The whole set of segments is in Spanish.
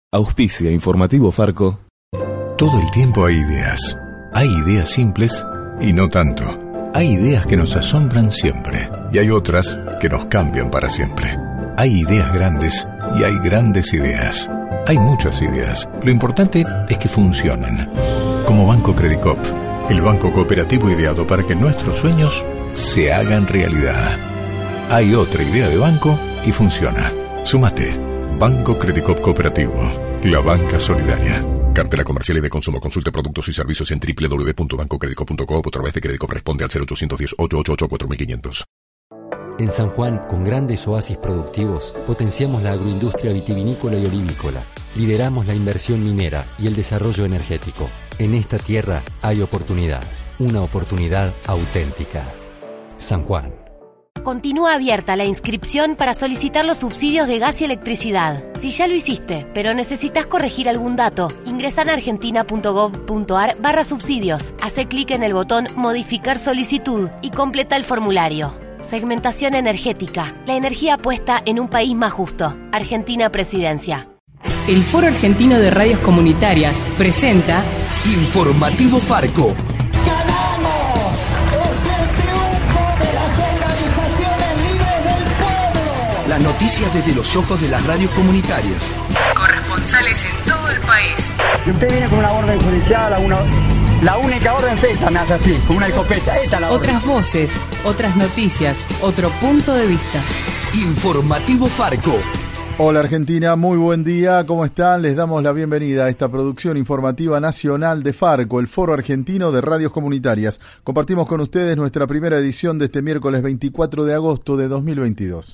Auspicia Informativo Farco. Todo el tiempo hay ideas. Hay ideas simples y no tanto. Hay ideas que nos asombran siempre y hay otras que nos cambian para siempre. Hay ideas grandes y hay grandes ideas. Hay muchas ideas. Lo importante es que funcionen. Como Banco Credicop, el banco cooperativo ideado para que nuestros sueños se hagan realidad. Hay otra idea de banco y funciona. Súmate. Banco Credicop Cooperativo, la banca solidaria. Cartera comercial y de consumo. Consulte productos y servicios en www.bancocredicop.co o a través de Credicop. Responde al 0810-888-4500. En San Juan, con grandes oasis productivos, potenciamos la agroindustria vitivinícola y olivícola. Lideramos la inversión minera y el desarrollo energético. En esta tierra hay oportunidad, una oportunidad auténtica. San Juan. Continúa abierta la inscripción para solicitar los subsidios de gas y electricidad. Si ya lo hiciste, pero necesitas corregir algún dato, ingresa en argentina.gov.ar/subsidios. Hace clic en el botón Modificar solicitud y completa el formulario. Segmentación energética. La energía puesta en un país más justo. Argentina Presidencia. El Foro Argentino de Radios Comunitarias presenta Informativo Farco. Las noticias desde los ojos de las radios comunitarias. Corresponsales en todo el país. Y usted viene con una orden judicial, la única orden es esta, me hace así, con una escopeta. Esta es la orden. Otras voces, otras noticias, otro punto de vista. Informativo Farco. Hola Argentina, muy buen día, ¿cómo están? Les damos la bienvenida a esta producción informativa nacional de Farco, el Foro Argentino de Radios Comunitarias. Compartimos con ustedes nuestra primera edición de este miércoles 24 de agosto de 2022.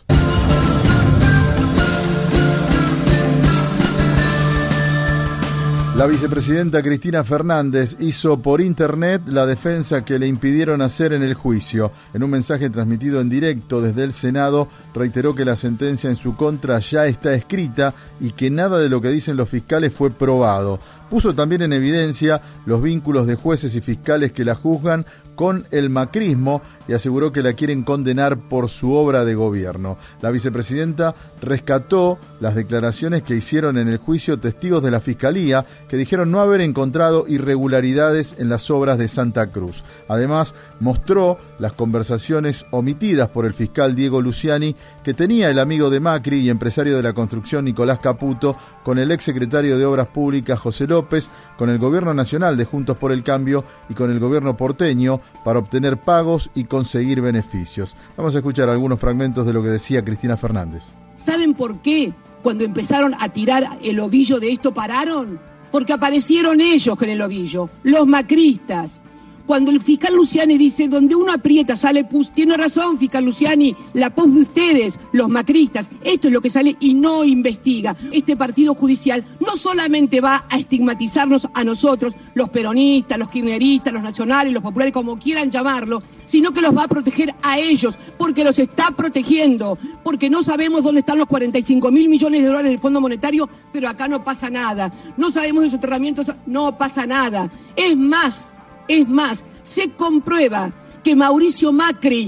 La vicepresidenta Cristina Fernández hizo por internet la defensa que le impidieron hacer en el juicio. En un mensaje transmitido en directo desde el Senado, reiteró que la sentencia en su contra ya está escrita y que nada de lo que dicen los fiscales fue probado. Puso también en evidencia los vínculos de jueces y fiscales que la juzgan con el macrismo y aseguró que la quieren condenar por su obra de gobierno. La vicepresidenta rescató las declaraciones que hicieron en el juicio testigos de la Fiscalía, que dijeron no haber encontrado irregularidades en las obras de Santa Cruz. Además, mostró las conversaciones omitidas por el fiscal Diego Luciani que tenía el amigo de Macri y empresario de la construcción Nicolás Caputo con el exsecretario de Obras Públicas José López, con el gobierno nacional de Juntos por el Cambio y con el gobierno porteño para obtener pagos y conseguir beneficios. Vamos a escuchar algunos fragmentos de lo que decía Cristina Fernández. ¿Saben por qué? Cuando empezaron a tirar el ovillo de esto pararon. Porque aparecieron ellos con el ovillo, los macristas. Cuando el fiscal Luciani dice, donde uno aprieta sale pus, tiene razón fiscal Luciani, la pus de ustedes, los macristas, esto es lo que sale y no investiga. Este partido judicial no solamente va a estigmatizarnos a nosotros, los peronistas, los kirchneristas, los nacionales, los populares, como quieran llamarlo, sino que los va a proteger a ellos, porque los está protegiendo, porque no sabemos dónde están los 45.000 millones de dólares del Fondo Monetario, pero acá no pasa nada. No sabemos de soterramientos, no pasa nada. Es más, se comprueba que Mauricio Macri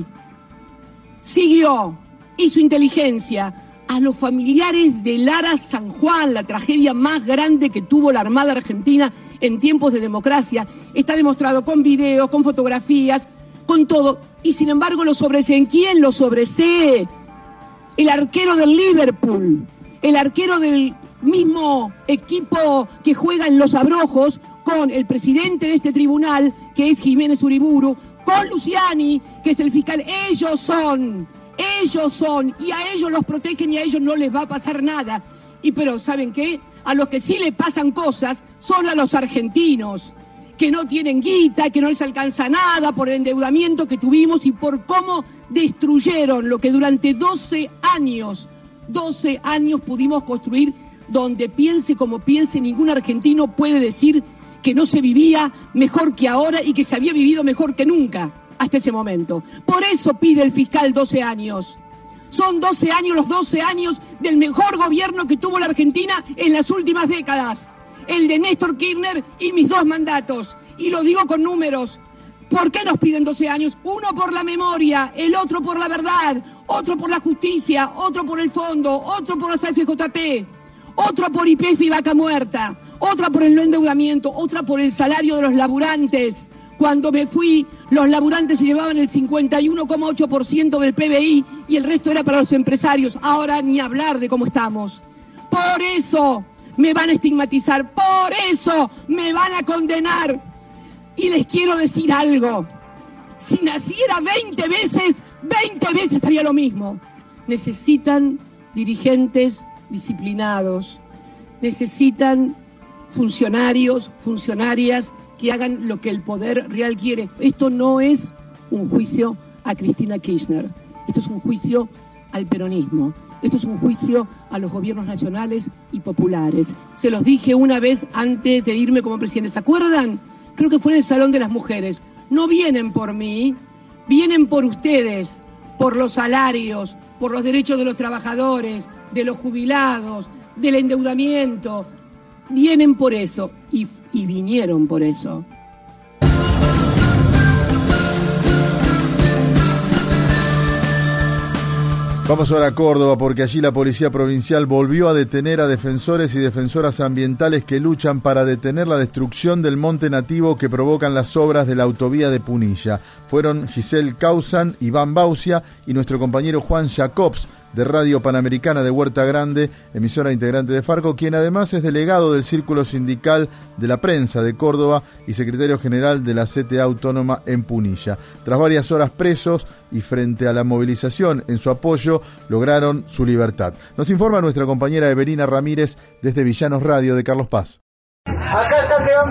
hizo inteligencia a los familiares de Lara San Juan, la tragedia más grande que tuvo la Armada Argentina en tiempos de democracia. Está demostrado con videos, con fotografías, con todo. Y sin embargo lo sobreseen. ¿Quién lo sobresee? El arquero del Liverpool, el arquero del mismo equipo que juega en Los Abrojos, con el presidente de este tribunal, que es Jiménez Uriburu, con Luciani, que es el fiscal. Ellos son, y a ellos los protegen y a ellos no les va a pasar nada. Pero ¿saben qué? A los que sí le pasan cosas son a los argentinos, que no tienen guita, que no les alcanza nada por el endeudamiento que tuvimos y por cómo destruyeron lo que durante 12 años pudimos construir, donde piense como piense, ningún argentino puede decir que no se vivía mejor que ahora y que se había vivido mejor que nunca hasta ese momento. Por eso pide el fiscal 12 años. Son 12 años, los 12 años del mejor gobierno que tuvo la Argentina en las últimas décadas. El de Néstor Kirchner y mis 2 mandatos. Y lo digo con números. ¿Por qué nos piden 12 años? Uno por la memoria, el otro por la verdad, otro por la justicia, otro por el fondo, otro por las AFJP. otra por YPF y vaca muerta, otra por el no endeudamiento, otra por el salario de los laburantes. Cuando me fui, los laburantes se llevaban el 51,8% del PBI y el resto era para los empresarios. Ahora ni hablar de cómo estamos. Por eso me van a estigmatizar, por eso me van a condenar. Y les quiero decir algo. Si naciera 20 veces haría lo mismo. Necesitan dirigentes disciplinados, necesitan funcionarios, funcionarias que hagan lo que el poder real quiere. Esto no es un juicio a Cristina Kirchner, esto es un juicio al peronismo, esto es un juicio a los gobiernos nacionales y populares. Se los dije una vez antes de irme como presidente, ¿se acuerdan? Creo que fue en el Salón de las Mujeres. No vienen por mí, vienen por ustedes, por los salarios, por los derechos de los trabajadores, de los jubilados, del endeudamiento. Vienen por eso y vinieron por eso. Vamos ahora a Córdoba porque allí la Policía Provincial volvió a detener a defensores y defensoras ambientales que luchan para detener la destrucción del monte nativo que provocan las obras de la autovía de Punilla. Fueron Giselle Causan, Iván Baucia y nuestro compañero Juan Jacobs de Radio Panamericana de Huerta Grande, emisora integrante de Farco, quien además es delegado del Círculo Sindical de la Prensa de Córdoba y secretario general de la CTA Autónoma en Punilla. Tras varias horas presos y frente a la movilización en su apoyo, lograron su libertad. Nos informa nuestra compañera Evelina Ramírez desde Villanos Radio de Carlos Paz. Acá está quedando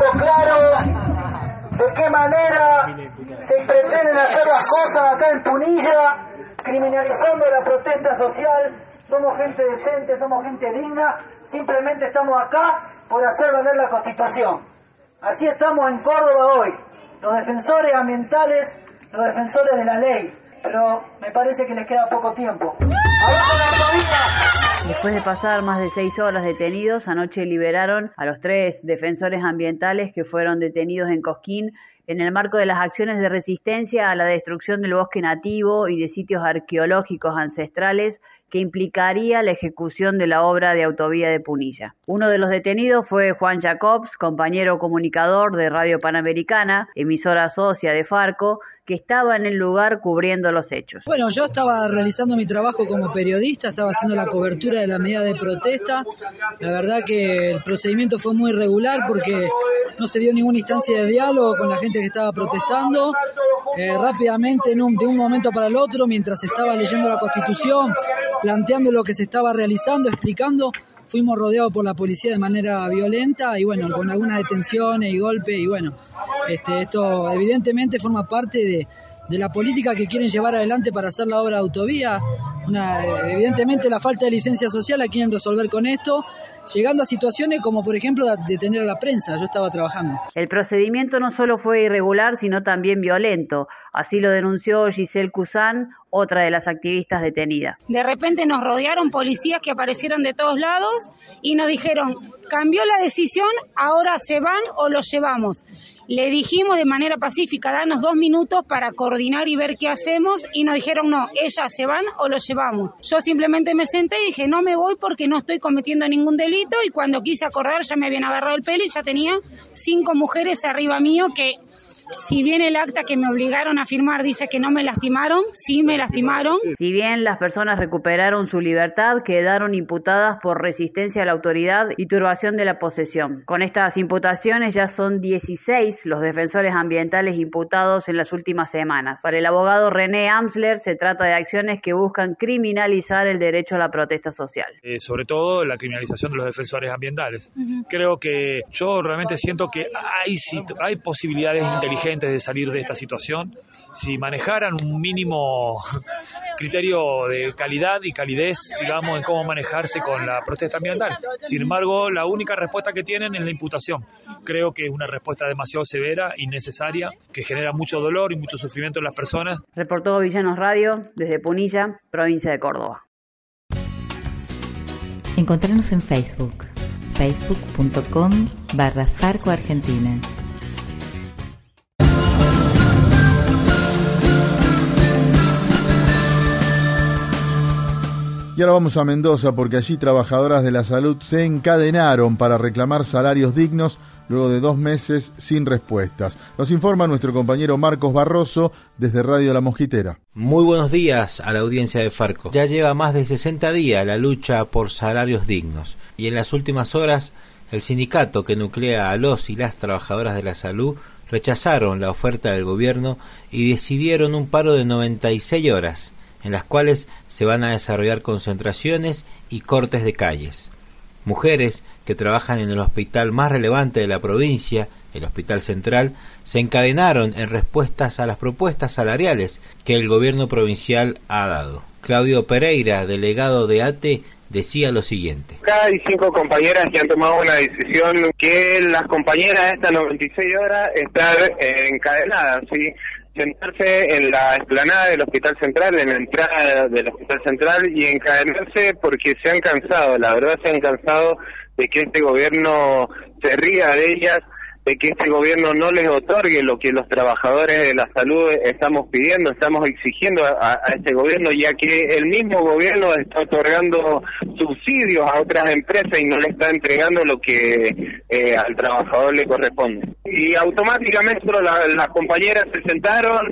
claro de qué manera se pretenden hacer las cosas acá en Punilla, criminalizando la protesta social. Somos gente decente, somos gente digna, simplemente estamos acá por hacer valer la Constitución. Así estamos en Córdoba hoy, los defensores ambientales, los defensores de la ley, pero me parece que les queda poco tiempo. ¡Abajo la autovía! Después de pasar más de 6 horas detenidos, anoche liberaron a los 3 defensores ambientales que fueron detenidos en Cosquín en el marco de las acciones de resistencia a la destrucción del bosque nativo y de sitios arqueológicos ancestrales que implicaría la ejecución de la obra de autovía de Punilla. Uno de los detenidos fue Juan Jacobs, compañero comunicador de Radio Panamericana, emisora socia de Farco, que estaba en el lugar cubriendo los hechos. Bueno, yo estaba realizando mi trabajo como periodista, estaba haciendo la cobertura de la medida de protesta. La verdad que el procedimiento fue muy irregular porque no se dio ninguna instancia de diálogo con la gente que estaba protestando. Rápidamente, de un momento para el otro, mientras estaba leyendo la Constitución, planteando lo que se estaba realizando, explicando, fuimos rodeados por la policía de manera violenta y bueno, con algunas detenciones y golpes y bueno, esto evidentemente forma parte de la política que quieren llevar adelante para hacer la obra de autovía. Evidentemente la falta de licencia social la quieren resolver con esto, llegando a situaciones como por ejemplo detener a la prensa. Yo estaba trabajando. El procedimiento no solo fue irregular, sino también violento. Así lo denunció Giselle Causan, otra de las activistas detenidas. De repente nos rodearon policías que aparecieron de todos lados y nos dijeron, cambió la decisión, ahora se van o los llevamos. Le dijimos de manera pacífica, danos 2 minutos para coordinar y ver qué hacemos, y nos dijeron, no, ellas se van o los llevamos. Yo simplemente me senté y dije, no me voy porque no estoy cometiendo ningún delito, y cuando quise acordar ya me habían agarrado el pelo y ya tenía 5 mujeres arriba mío que... Si bien el acta que me obligaron a firmar dice que no me lastimaron, sí me lastimaron. Si bien las personas recuperaron su libertad, quedaron imputadas por resistencia a la autoridad y turbación de la posesión. Con estas imputaciones ya son 16 los defensores ambientales imputados en las últimas semanas. Para el abogado René Amsler se trata de acciones que buscan criminalizar el derecho a la protesta social. Sobre todo la criminalización de los defensores ambientales. Creo que yo realmente siento que hay posibilidades inteligentes de salir de esta situación si manejaran un mínimo criterio de calidad y calidez, digamos, en cómo manejarse con la protesta ambiental. Sin embargo, la única respuesta que tienen es la imputación. Creo que es una respuesta demasiado severa, innecesaria, que genera mucho dolor y mucho sufrimiento en las personas. Reportó Villanos Radio desde Punilla, provincia de Córdoba. Encontrarnos en Facebook, facebook.com/Farco Argentina. Y ahora vamos a Mendoza porque allí trabajadoras de la salud se encadenaron para reclamar salarios dignos luego de 2 meses sin respuestas. Nos informa nuestro compañero Marcos Barroso desde Radio La Mosquitera. Muy buenos días a la audiencia de Farco. Ya lleva más de 60 días la lucha por salarios dignos y en las últimas horas el sindicato que nuclea a los y las trabajadoras de la salud rechazaron la oferta del gobierno y decidieron un paro de 96 horas, en las cuales se van a desarrollar concentraciones y cortes de calles. Mujeres que trabajan en el hospital más relevante de la provincia, el Hospital Central, se encadenaron en respuestas a las propuestas salariales que el gobierno provincial ha dado. Claudio Pereira, delegado de ATE, decía lo siguiente. Acá hay 5 compañeras que han tomado una decisión que las compañeras de estas 96 horas están encadenadas, ¿sí? Sentarse en la explanada del Hospital Central, en la entrada del Hospital Central y encadenarse porque se han cansado, la verdad se han cansado de que este gobierno se ría de ellas, de que este gobierno no les otorgue lo que los trabajadores de la salud estamos pidiendo, estamos exigiendo a este gobierno, ya que el mismo gobierno está otorgando subsidios a otras empresas y no le está entregando lo que al trabajador le corresponde. Y automáticamente las compañeras se sentaron,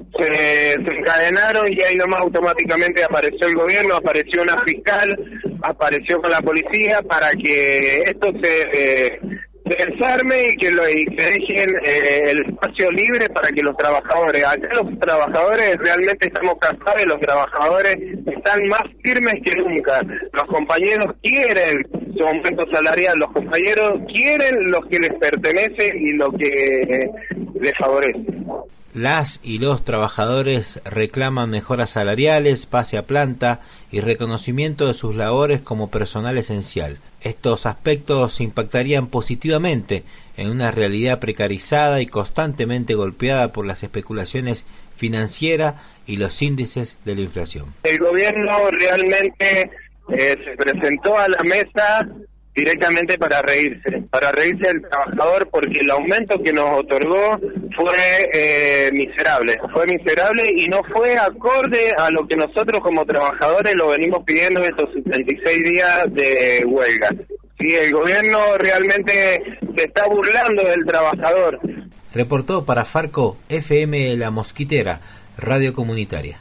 se encadenaron y ahí nomás automáticamente apareció el gobierno, apareció una fiscal, apareció con la policía para que esto se desarme y que dejen el espacio libre para que los trabajadores, acá los trabajadores realmente estamos cansados y los trabajadores están más firmes que nunca. Los compañeros quieren su aumento salarial, los compañeros quieren lo que les pertenece y lo que les favorece. Las y los trabajadores reclaman mejoras salariales, pase a planta y reconocimiento de sus labores como personal esencial. Estos aspectos impactarían positivamente en una realidad precarizada y constantemente golpeada por las especulaciones financieras y los índices de la inflación. El gobierno realmente se presentó a la mesa directamente para reírse del trabajador, porque el aumento que nos otorgó fue miserable y no fue acorde a lo que nosotros como trabajadores lo venimos pidiendo estos 76 días de huelga. Sí, el gobierno realmente se está burlando del trabajador. Reportó para Farco FM La Mosquitera, radio comunitaria.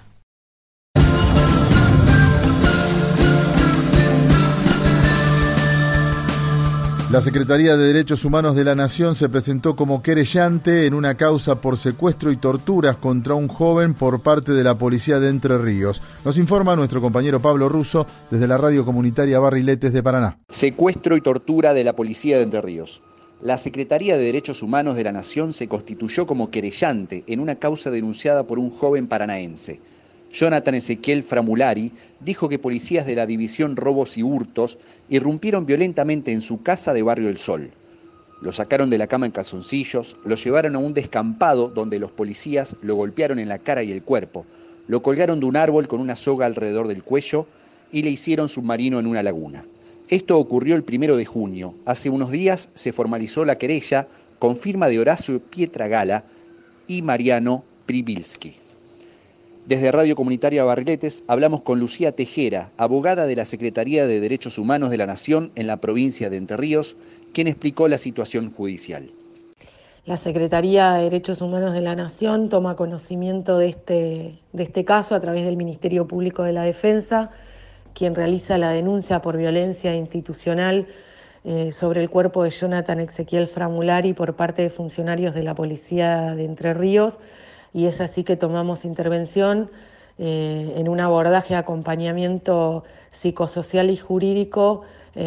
La Secretaría de Derechos Humanos de la Nación se presentó como querellante en una causa por secuestro y torturas contra un joven por parte de la policía de Entre Ríos. Nos informa nuestro compañero Pablo Russo desde la radio comunitaria Barriletes de Paraná. Secuestro y tortura de la policía de Entre Ríos. La Secretaría de Derechos Humanos de la Nación se constituyó como querellante en una causa denunciada por un joven paranaense. Jonathan Ezequiel Framulari dijo que policías de la División Robos y Hurtos irrumpieron violentamente en su casa de Barrio El Sol. Lo sacaron de la cama en calzoncillos, lo llevaron a un descampado donde los policías lo golpearon en la cara y el cuerpo, lo colgaron de un árbol con una soga alrededor del cuello y le hicieron submarino en una laguna. Esto ocurrió el 1 de junio. Hace unos días se formalizó la querella con firma de Horacio Pietragala y Mariano Pribilski. Desde Radio Comunitaria Barriletes hablamos con Lucía Tejera, abogada de la Secretaría de Derechos Humanos de la Nación en la provincia de Entre Ríos, quien explicó la situación judicial. La Secretaría de Derechos Humanos de la Nación toma conocimiento de este caso a través del Ministerio Público de la Defensa, quien realiza la denuncia por violencia institucional sobre el cuerpo de Jonathan Ezequiel Framulari por parte de funcionarios de la Policía de Entre Ríos, y es así que tomamos intervención en un abordaje de acompañamiento psicosocial y jurídico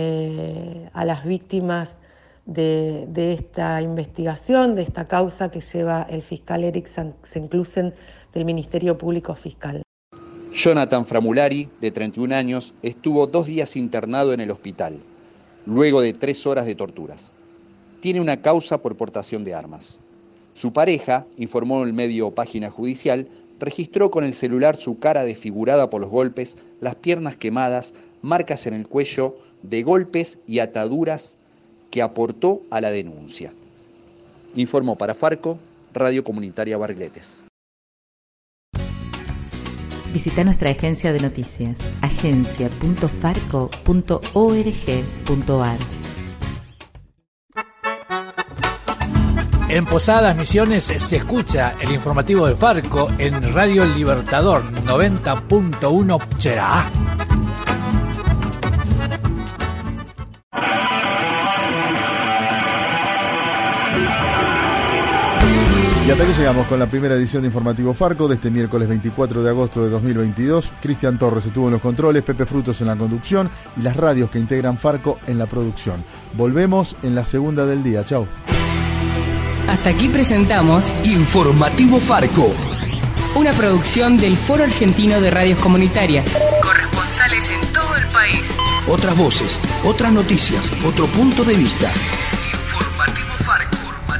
a las víctimas de esta investigación, de esta causa que lleva el fiscal Eric Senclusen del Ministerio Público Fiscal. Jonathan Framulari, de 31 años, estuvo 2 días internado en el hospital, luego de 3 horas de torturas. Tiene una causa por portación de armas. Su pareja, informó el medio Página Judicial, registró con el celular su cara desfigurada por los golpes, las piernas quemadas, marcas en el cuello, de golpes y ataduras que aportó a la denuncia. Informó para Farco, Radio Comunitaria Barriletes. Visita nuestra agencia de noticias, agencia.farco.org.ar. En Posadas Misiones se escucha el informativo de Farco en Radio El Libertador 90.1 Cherá. Y hasta aquí llegamos con la primera edición de Informativo Farco de este miércoles 24 de agosto de 2022. Cristian Torres estuvo en los controles, Pepe Frutos en la conducción y las radios que integran Farco en la producción. Volvemos en la segunda del día. Chau. Hasta aquí presentamos Informativo Farco, una producción del Foro Argentino de Radios Comunitarias. Corresponsales en todo el país. Otras voces, otras noticias, otro punto de vista. Informativo Farco.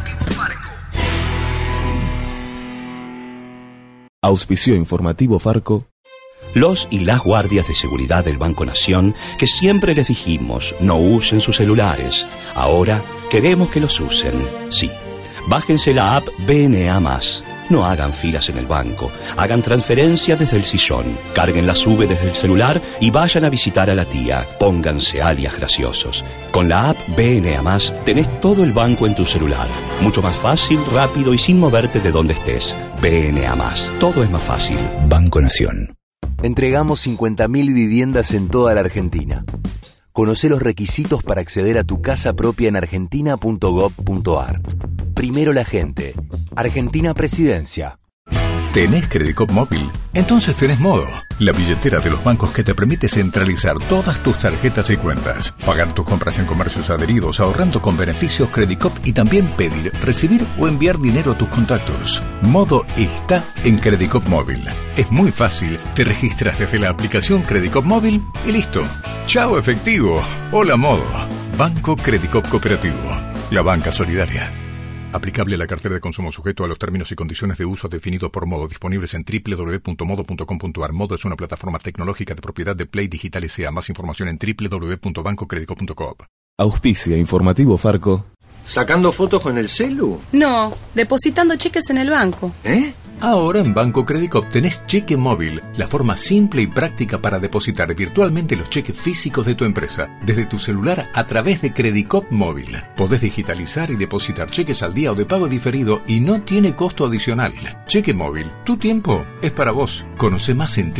Auspició Informativo Farco. Los y las guardias de seguridad del Banco Nación, que siempre les dijimos no usen sus celulares, ahora queremos que los usen. Sí, bájense la app BNA+. No hagan filas en el banco, hagan transferencias desde el sillón, carguen la SUBE desde el celular y vayan a visitar a la tía. Pónganse alias graciosos. Con la app BNA+, tenés todo el banco en tu celular. Mucho más fácil, rápido y sin moverte de donde estés. BNA+, todo es más fácil. Banco Nación. Entregamos 50.000 viviendas en toda la Argentina. Conocé los requisitos para acceder a tu casa propia en argentina.gov.ar. Primero la gente. Argentina Presidencia. ¿Tenés Credicop Móvil? Entonces tenés Modo, la billetera de los bancos que te permite centralizar todas tus tarjetas y cuentas, pagar tus compras en comercios adheridos, ahorrando con beneficios Credicop y también pedir, recibir o enviar dinero a tus contactos. Modo está en Credicop Móvil. Es muy fácil, te registras desde la aplicación Credicop Móvil y listo. ¡Chao efectivo! Hola Modo. Banco Credicop Cooperativo. La banca solidaria. Aplicable a la cartera de consumo sujeto a los términos y condiciones de uso definidos por Modo, disponibles en www.modo.com.ar. Modo es una plataforma tecnológica de propiedad de Play Digital S.A. Más información en www.bancocredico.com. Auspicia Informativo Farco. ¿Sacando fotos con el celu? No, depositando cheques en el banco. Ahora en Banco Credicop tenés Cheque Móvil, la forma simple y práctica para depositar virtualmente los cheques físicos de tu empresa, desde tu celular a través de Credicop Móvil. Podés digitalizar y depositar cheques al día o de pago diferido y no tiene costo adicional. Cheque Móvil, tu tiempo es para vos. Conoce más en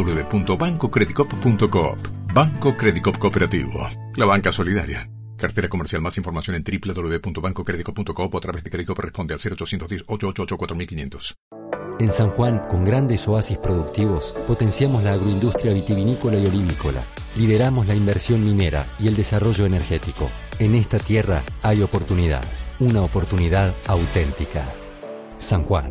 www.bancocredicop.coop. Banco Credicop Cooperativo, la banca solidaria. Cartera comercial. Más información en www.bancocredico.coop o a través de Credicop. Responde al 0810-888-4500. En San Juan, con grandes oasis productivos, potenciamos la agroindustria vitivinícola y olivícola. Lideramos la inversión minera y el desarrollo energético. En esta tierra hay oportunidad, una oportunidad auténtica. San Juan.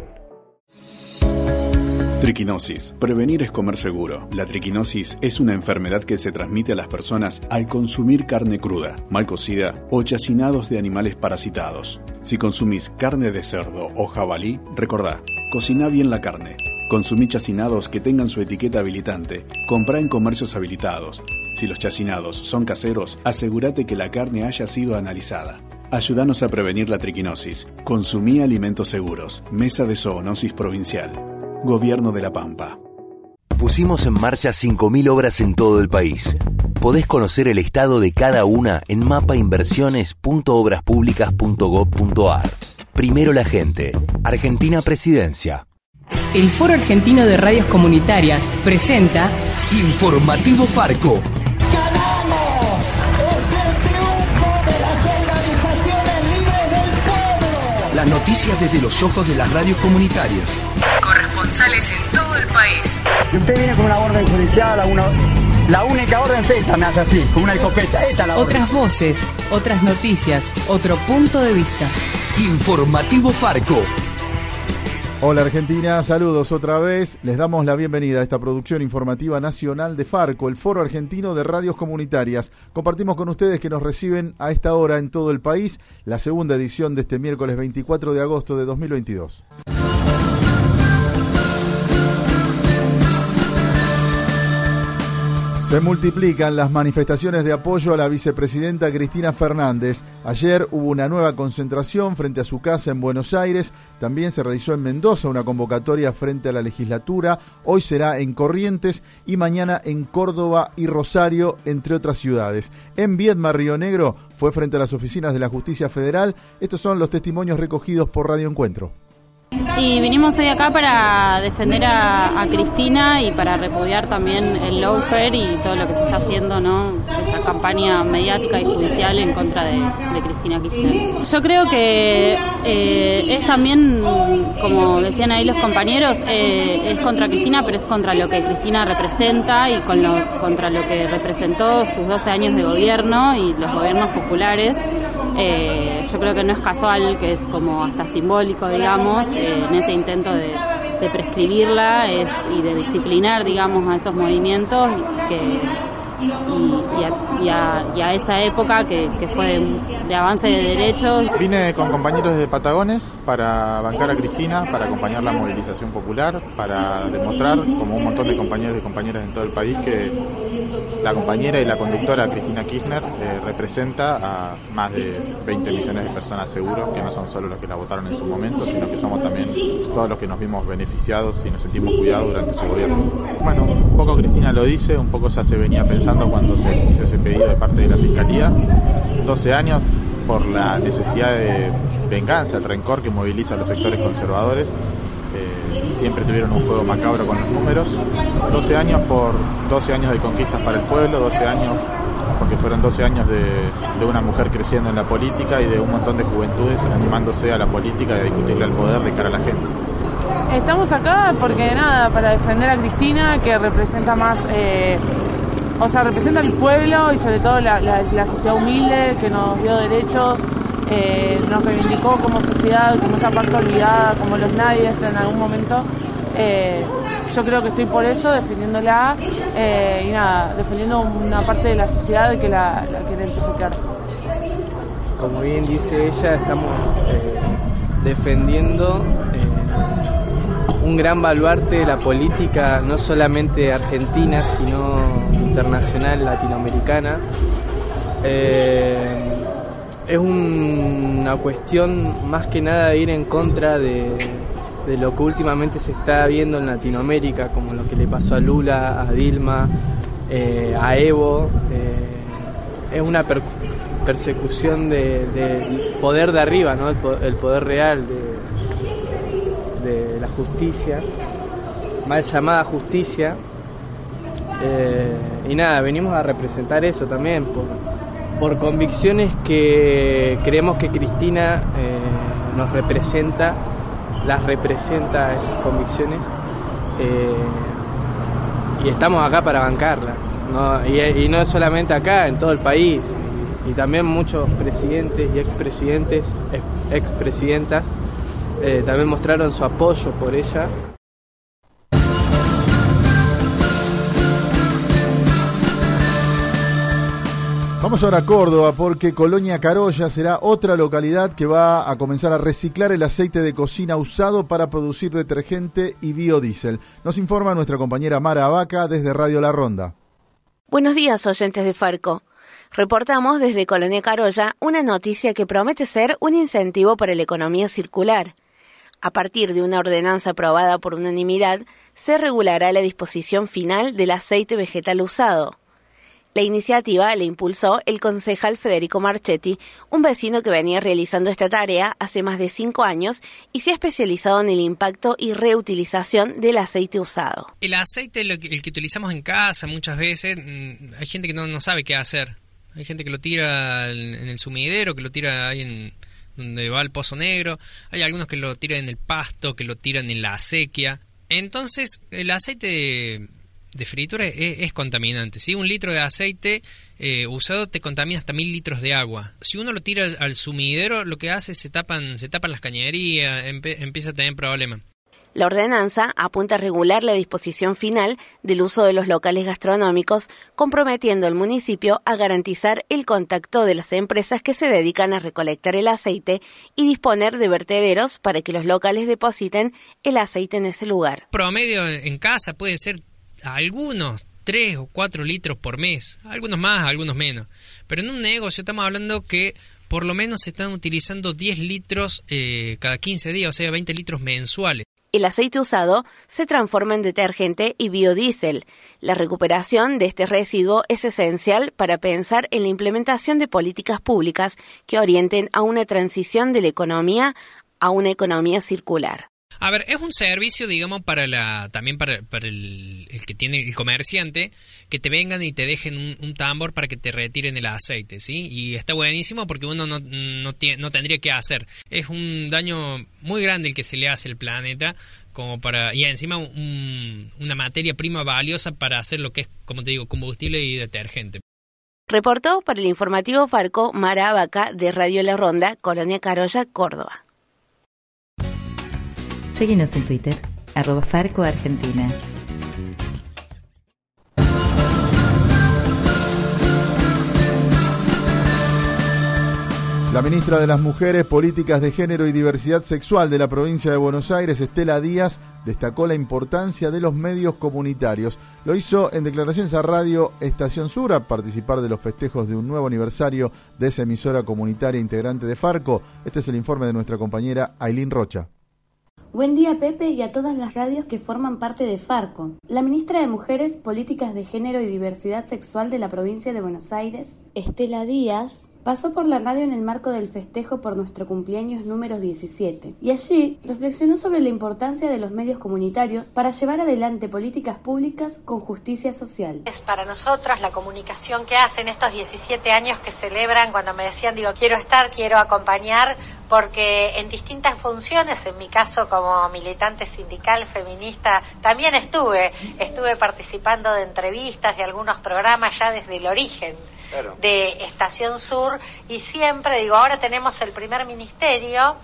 Triquinosis. Prevenir es comer seguro. La triquinosis es una enfermedad que se transmite a las personas al consumir carne cruda, mal cocida o chacinados de animales parasitados. Si consumís carne de cerdo o jabalí, recordá, cociná bien la carne. Consumí chacinados que tengan su etiqueta habilitante. Comprá en comercios habilitados. Si los chacinados son caseros, asegúrate que la carne haya sido analizada. Ayúdanos a prevenir la triquinosis. Consumí alimentos seguros. Mesa de Zoonosis Provincial. Gobierno de La Pampa. Pusimos en marcha 5.000 obras en todo el país. Podés conocer el estado de cada una en mapainversiones.obraspublicas.gov.ar. Primero la gente. Argentina Presidencia. El Foro Argentino de Radios Comunitarias presenta Informativo Farco. ¡Ganamos! ¡Es el triunfo de las organizaciones libres del pueblo! Las noticias desde los ojos de las radios comunitarias. Corresponsales en todo el país. Y usted viene con una orden judicial, la única orden es esta, me hace así, con una escopeta. Esta es la orden. Otras voces, otras noticias, otro punto de vista. Informativo Farco. Hola Argentina, saludos otra vez. Les damos la bienvenida a esta producción informativa nacional de Farco, el Foro Argentino de Radios Comunitarias. Compartimos con ustedes que nos reciben a esta hora en todo el país la segunda edición de este miércoles 24 de agosto de 2022. Se multiplican las manifestaciones de apoyo a la vicepresidenta Cristina Fernández. Ayer hubo una nueva concentración frente a su casa en Buenos Aires. También se realizó en Mendoza una convocatoria frente a la legislatura. Hoy será en Corrientes y mañana en Córdoba y Rosario, entre otras ciudades. En Viedma, Río Negro, fue frente a las oficinas de la Justicia Federal. Estos son los testimonios recogidos por Radio Encuentro. Y vinimos hoy acá para defender a Cristina y para repudiar también el lawfare y todo lo que se está haciendo, ¿no? Esta campaña mediática y judicial en contra de Cristina Kirchner. Yo creo que es también, como decían ahí los compañeros, es contra Cristina, pero es contra lo que Cristina representa y contra lo que representó sus 12 años de gobierno y los gobiernos populares. Yo creo que no es casual, que es como hasta simbólico, digamos, en ese intento de prescribirla y de disciplinar, digamos, a esos movimientos y a esa época que fue de avance de derechos. Vine con compañeros de Patagones para bancar a Cristina, para acompañar la movilización popular, para demostrar, como un montón de compañeros y compañeras en todo el país, que la compañera y la conductora Cristina Kirchner representa a más de 20 millones de personas seguro, que no son solo los que la votaron en su momento, sino que somos también todos los que nos vimos beneficiados y nos sentimos cuidados durante su gobierno. Bueno, un poco Cristina lo dice, un poco ya se venía pensando cuando se hizo ese pedido de parte de la Fiscalía. 12 años por la necesidad de venganza, el rencor que moviliza a los sectores conservadores. Siempre tuvieron un juego macabro con los números. 12 años por 12 años de conquistas para el pueblo, 12 años porque fueron 12 años de una mujer creciendo en la política y de un montón de juventudes animándose a la política y a discutirle al poder de cara a la gente. Estamos acá porque para defender a Cristina, que representa más, representa al pueblo y sobre todo la sociedad humilde que nos dio derechos, nos reivindicó como sociedad, como esa parte olvidada, como los nadies en algún momento. Yo creo que estoy por eso, defendiéndola defendiendo una parte de la sociedad que la quiere enterrar. Como bien dice ella, estamos defendiendo un gran baluarte de la política, no solamente argentina, sino internacional, latinoamericana. Es una cuestión más que nada de ir en contra de lo que últimamente se está viendo en Latinoamérica, como lo que le pasó a Lula, a Dilma, a Evo. Es una persecución del poder de arriba, ¿no? El poder real de la justicia, mal llamada justicia. Venimos a representar eso también por convicciones que creemos que Cristina nos representa, las representa esas convicciones, y estamos acá para bancarla, ¿no? Y no solamente acá, en todo el país, y también muchos presidentes y expresidentas también mostraron su apoyo por ella. Vamos ahora a Córdoba porque Colonia Carolla será otra localidad que va a comenzar a reciclar el aceite de cocina usado para producir detergente y biodiesel. Nos informa nuestra compañera Mara Abaca desde Radio La Ronda. Buenos días, oyentes de Farco. Reportamos desde Colonia Carolla una noticia que promete ser un incentivo para la economía circular. A partir de una ordenanza aprobada por unanimidad, se regulará la disposición final del aceite vegetal usado. La iniciativa la impulsó el concejal Federico Marchetti, un vecino que venía realizando esta tarea hace más de 5 años y se ha especializado en el impacto y reutilización del aceite usado. El aceite, el que utilizamos en casa muchas veces, hay gente que no sabe qué hacer. Hay gente que lo tira en el sumidero, que lo tira ahí en donde va el pozo negro. Hay algunos que lo tiran en el pasto, que lo tiran en la acequia. Entonces, el aceite de fritura es contaminante, ¿sí? 1 litro de aceite usado te contamina hasta 1000 litros de agua. Si uno lo tira al sumidero, lo que hace es se tapan las cañerías, empieza a tener problemas. La ordenanza apunta a regular la disposición final del uso de los locales gastronómicos, comprometiendo al municipio a garantizar el contacto de las empresas que se dedican a recolectar el aceite y disponer de vertederos para que los locales depositen el aceite en ese lugar. Promedio en casa puede ser algunos 3 o 4 litros por mes, algunos más, algunos menos. Pero en un negocio estamos hablando que por lo menos se están utilizando 10 litros cada 15 días, o sea, 20 litros mensuales. El aceite usado se transforma en detergente y biodiesel. La recuperación de este residuo es esencial para pensar en la implementación de políticas públicas que orienten a una transición de la economía a una economía circular. A ver, es un servicio, digamos, también para el que tiene el comerciante, que te vengan y te dejen un tambor para que te retiren el aceite, ¿sí? Y está buenísimo porque uno no tendría que hacer. Es un daño muy grande el que se le hace al planeta, y encima una materia prima valiosa para hacer lo que es, como te digo, combustible y detergente. Reportó para el informativo Farco Mara Abaca de Radio La Ronda, Colonia Carolla, Córdoba. Seguinos en Twitter, @FarcoArgentina. La ministra de las Mujeres, Políticas de Género y Diversidad Sexual de la provincia de Buenos Aires, Estela Díaz, destacó la importancia de los medios comunitarios. Lo hizo en declaraciones a Radio Estación Sur a participar de los festejos de un nuevo aniversario de esa emisora comunitaria integrante de Farco. Este es el informe de nuestra compañera Ailín Rocha. Buen día, Pepe, y a todas las radios que forman parte de Farco. La ministra de Mujeres, Políticas de Género y Diversidad Sexual de la provincia de Buenos Aires, Estela Díaz, pasó por la radio en el marco del festejo por nuestro cumpleaños número 17, y allí reflexionó sobre la importancia de los medios comunitarios para llevar adelante políticas públicas con justicia social. Es para nosotras la comunicación que hacen estos 17 años que celebran, cuando me decían, quiero estar, quiero acompañar, porque en distintas funciones, en mi caso como militante sindical feminista, también estuve participando de entrevistas, de algunos programas ya desde el origen de Estación Sur, y siempre ahora tenemos el primer ministerio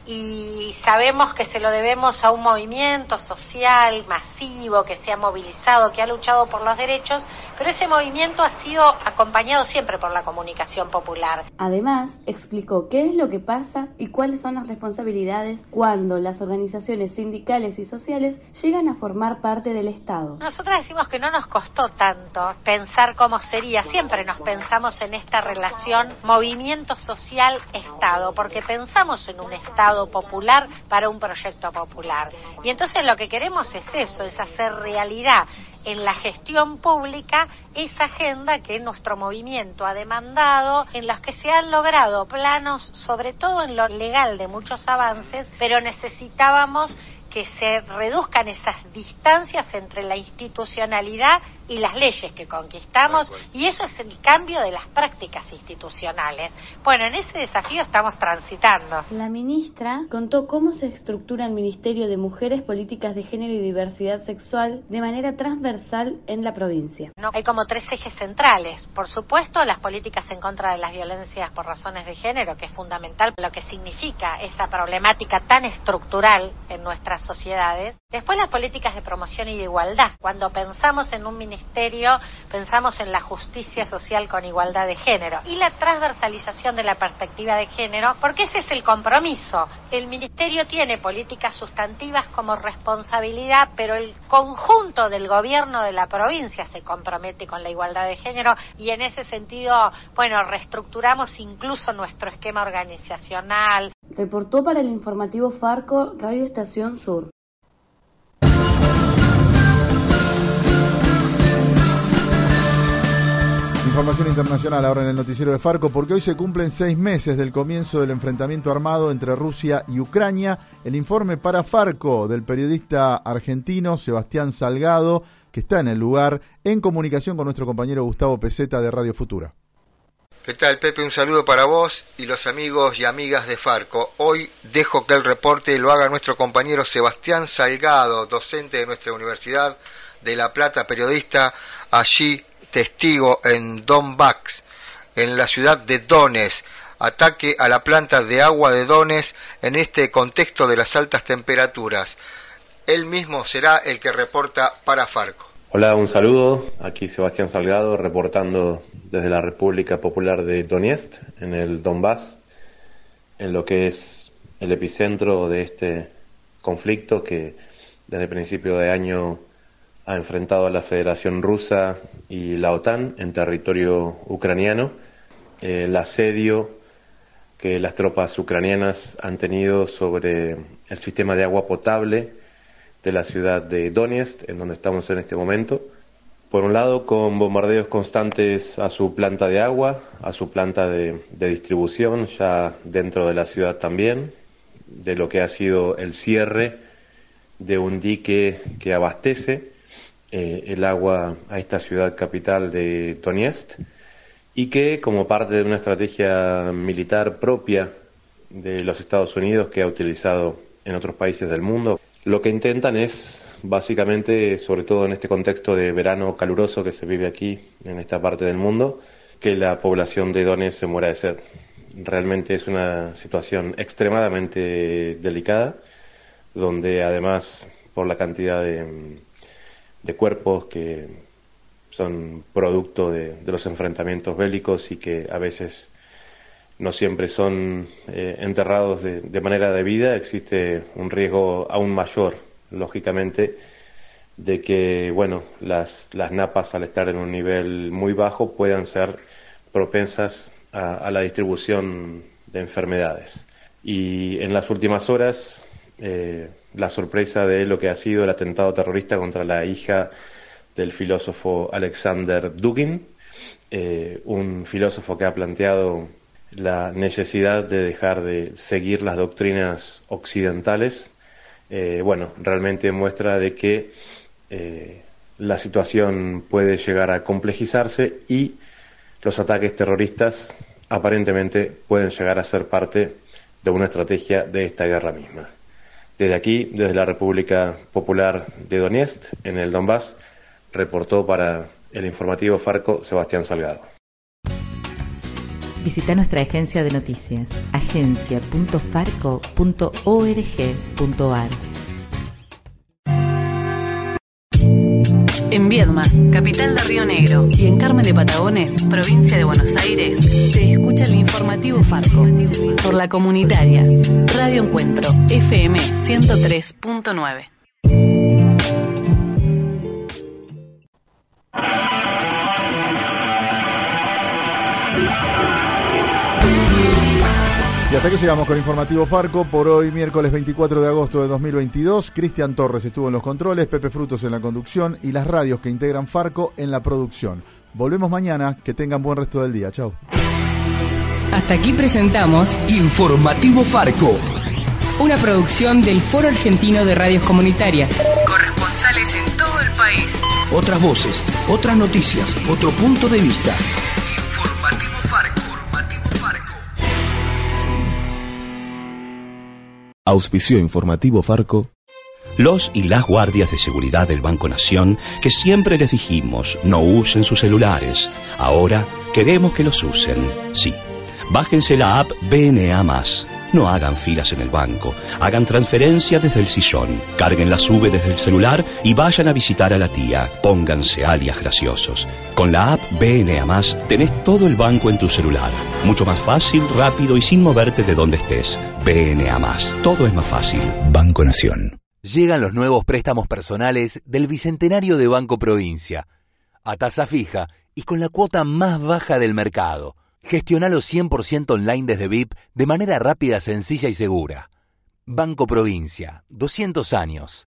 y sabemos que se lo debemos a un movimiento social masivo que se ha movilizado, que ha luchado por los derechos, pero ese movimiento ha sido acompañado siempre por la comunicación popular. Además, explicó qué es lo que pasa y cuáles son las responsabilidades cuando las organizaciones sindicales y sociales llegan a formar parte del Estado. Nosotras decimos que no nos costó tanto pensar cómo sería, siempre nos pensamos en esta relación movimiento social-Estado, porque pensamos en un Estado popular para un proyecto popular. Y entonces lo que queremos es eso, es hacer realidad en la gestión pública esa agenda que nuestro movimiento ha demandado, en los que se han logrado planos, sobre todo en lo legal, de muchos avances, pero necesitábamos que se reduzcan esas distancias entre la institucionalidad y las leyes que conquistamos, y eso es el cambio de las prácticas institucionales. Bueno, en ese desafío estamos transitando. La ministra contó cómo se estructura el Ministerio de Mujeres, Políticas de Género y Diversidad Sexual de manera transversal en la provincia. Hay como 3 ejes centrales. Por supuesto, las políticas en contra de las violencias por razones de género, que es fundamental lo que significa esa problemática tan estructural en nuestras sociedades. Después, las políticas de promoción y de igualdad. Cuando pensamos en un ministerio, pensamos en la justicia social con igualdad de género y la transversalización de la perspectiva de género, porque ese es el compromiso. El ministerio tiene políticas sustantivas como responsabilidad, pero el conjunto del gobierno de la provincia se compromete con la igualdad de género, y en ese sentido, reestructuramos incluso nuestro esquema organizacional. Reportó para el informativo Farco, Radio Estación Sur. Información internacional ahora en el noticiero de Farco, porque hoy se cumplen 6 meses del comienzo del enfrentamiento armado entre Rusia y Ucrania. El informe para Farco del periodista argentino Sebastián Salgado, que está en el lugar, en comunicación con nuestro compañero Gustavo Peseta de Radio Futura. ¿Qué tal, Pepe? Un saludo para vos y los amigos y amigas de Farco. Hoy dejo que el reporte lo haga nuestro compañero Sebastián Salgado, docente de nuestra Universidad de La Plata, periodista allí, testigo en Donbass, en la ciudad de Donetsk. Ataque a la planta de agua de Donetsk en este contexto de las altas temperaturas. Él mismo será el que reporta para Farco. Hola, un saludo. Aquí Sebastián Salgado reportando desde la República Popular de Donetsk, en el Donbass, en lo que es el epicentro de este conflicto que desde el principio de año ha enfrentado a la Federación Rusa y la OTAN en territorio ucraniano, el asedio que las tropas ucranianas han tenido sobre el sistema de agua potable de la ciudad de Donetsk, en donde estamos en este momento. Por un lado, con bombardeos constantes a su planta de agua, a su planta de distribución, ya dentro de la ciudad también, de lo que ha sido el cierre de un dique que abastece el agua a esta ciudad capital de Donetsk, y que, como parte de una estrategia militar propia de los Estados Unidos que ha utilizado en otros países del mundo, lo que intentan es, básicamente, sobre todo en este contexto de verano caluroso que se vive aquí, en esta parte del mundo, que la población de Donetsk se muera de sed. Realmente es una situación extremadamente delicada, donde además, por la cantidad de cuerpos que son producto de los enfrentamientos bélicos y que a veces no siempre son enterrados de manera debida, existe un riesgo aún mayor, lógicamente, de que las napas, al estar en un nivel muy bajo, puedan ser propensas a la distribución de enfermedades. Y en las últimas horas, la sorpresa de lo que ha sido el atentado terrorista contra la hija del filósofo Alexander Dugin, un filósofo que ha planteado la necesidad de dejar de seguir las doctrinas occidentales, realmente muestra de que la situación puede llegar a complejizarse y los ataques terroristas aparentemente pueden llegar a ser parte de una estrategia de esta guerra misma. Desde aquí, desde la República Popular de Donetsk, en el Donbass, reportó para el informativo Farco Sebastián Salgado. Visita nuestra agencia de noticias, agencia.farco.org.ar. En Viedma, capital de Río Negro, y en Carmen de Patagones, provincia de Buenos Aires, se escucha el informativo Farco por la comunitaria Radio Encuentro FM 103.9. Y hasta aquí llegamos con Informativo Farco por hoy, miércoles 24 de agosto de 2022. Cristian Torres estuvo en los controles, Pepe Frutos en la conducción y las radios que integran Farco en la producción. Volvemos mañana, que tengan buen resto del día. Chau. Hasta aquí presentamos Informativo Farco, una producción del Foro Argentino de Radios Comunitarias. Corresponsales en todo el país. Otras voces, otras noticias, otro punto de vista. Informativo Farco. Auspició Informativo Farco. Los y las guardias de seguridad del Banco Nación, que siempre les dijimos no usen sus celulares, ahora queremos que los usen. Sí, bájense la app BNA+. No hagan filas en el banco, hagan transferencias desde el sillón, carguen la SUBE desde el celular y vayan a visitar a la tía. Pónganse alias graciosos. Con la app BNA+, tenés todo el banco en tu celular. Mucho más fácil, rápido y sin moverte de donde estés. BNA+, todo es más fácil. Banco Nación. Llegan los nuevos préstamos personales del Bicentenario de Banco Provincia. A tasa fija y con la cuota más baja del mercado. Gestionalo 100% online desde VIP de manera rápida, sencilla y segura. Banco Provincia, 200 años.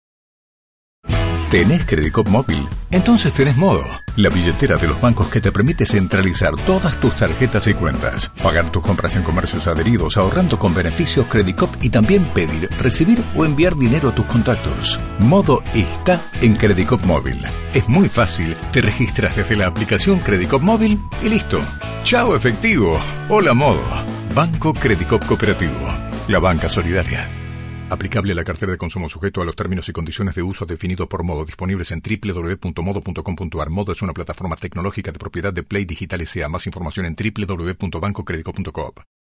¿Tenés Credicop móvil? Entonces tenés Modo, la billetera de los bancos que te permite centralizar todas tus tarjetas y cuentas, pagar tus compras en comercios adheridos, ahorrando con beneficios Credicop y también pedir, recibir o enviar dinero a tus contactos. Modo está en Credicop móvil. Es muy fácil, te registras desde la aplicación Credicop móvil y listo. ¡Chao efectivo! Hola Modo. Banco Credicop Cooperativo. La banca solidaria. Aplicable a la cartera de consumo sujeto a los términos y condiciones de uso definidos por Modo, disponibles en www.modo.com.ar. Modo es una plataforma tecnológica de propiedad de Play Digital S.A. Más información en www.bancocredico.com.